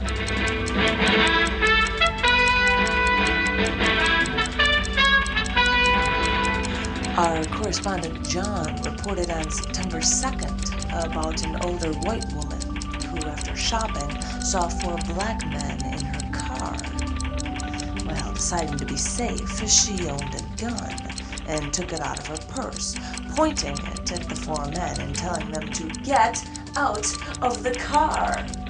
Our correspondent John reported on September 2nd about an older white woman who, after shopping, saw 4 black men in her car. Well, deciding to be safe, she owned a gun and took it out of her purse, pointing it at the 4 men and telling them to get out of the car.